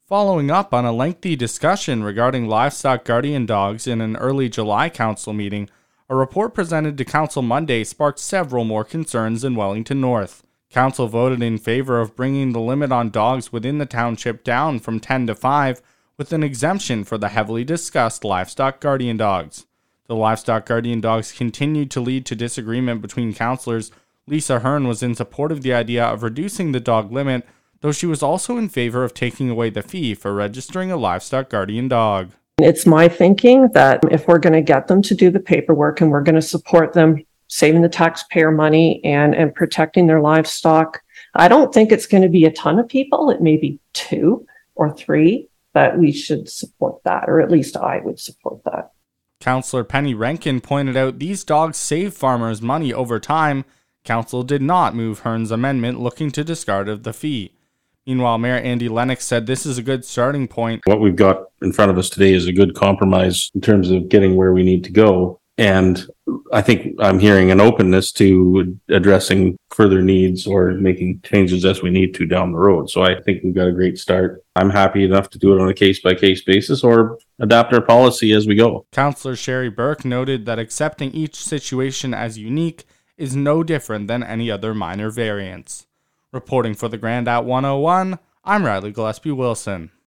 Following up on a lengthy discussion regarding livestock guardian dogs in an early July council meeting, a report presented to council Monday sparked several more concerns in Wellington North. Council voted in favor of bringing the limit on dogs within the township down from 10 to 5, with an exemption for the heavily discussed livestock guardian dogs. The livestock guardian dogs continued to lead to disagreement between councillors. Lisa Hearn was in support of the idea of reducing the dog limit, though she was also in favor of taking away the fee for registering a livestock guardian dog. It's my thinking that if we're going to get them to do the paperwork and we're going to support them saving the taxpayer money and protecting their livestock, I don't think it's going to be a ton of people. It may be 2 or 3, but we should support that, or at least I would support that. Councillor Penny Rankin pointed out these dogs save farmers money over time. Council did not move Hearn's amendment looking to discard of the fee. Meanwhile, Mayor Andy Lennox said this is a good starting point. What we've got in front of us today is a good compromise in terms of getting where we need to go. And I think I'm hearing an openness to addressing further needs or making changes as we need to down the road. So I think we've got a great start. I'm happy enough to do it on a case-by-case basis or adapt our policy as we go. Councillor Sherry Burke noted that accepting each situation as unique is no different than any other minor variance. Reporting for the Grand at 101, I'm Riley Gillespie Wilson.